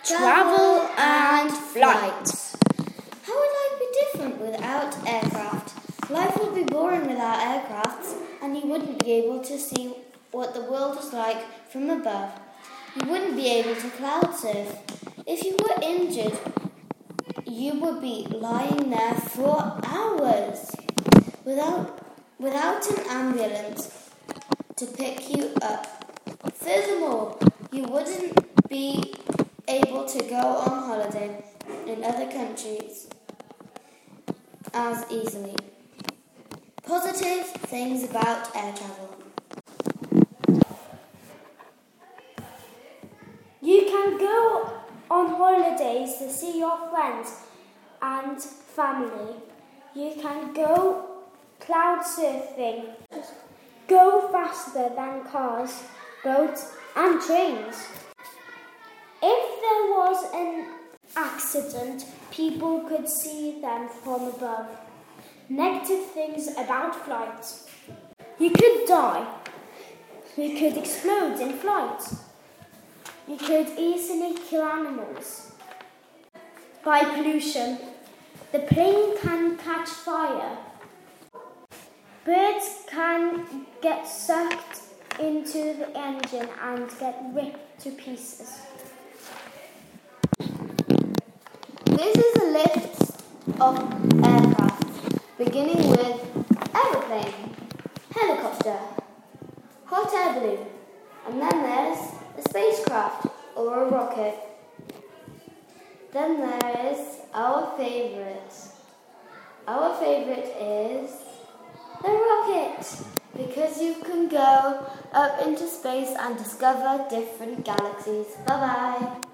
Travel and flight. How would life be different without aircraft? Life would be boring without aircrafts, and you wouldn't be able to see what the world was like from above. You wouldn't be able to cloud surf. If you were injured, you would be lying there for hours without an ambulance to pick you up. Furthermore, you wouldn't be able to go on holiday in other countries as easily. Positive things about air travel. You can go on holidays to see your friends and family. You can go cloud surfing. Go faster than cars, boats and trains. If there was an accident, people could see them from above. Negative things about flight. You could die. You could explode in flight. You could easily kill animals. By pollution, the plane can catch fire. Birds can get sucked into the engine and get ripped to pieces. This is a list of aircraft, beginning with aeroplane, helicopter, hot air balloon, and then there's a spacecraft or a rocket. Then there is our favourite. Our favourite is the rocket, because you can go up into space and discover different galaxies. Bye-bye.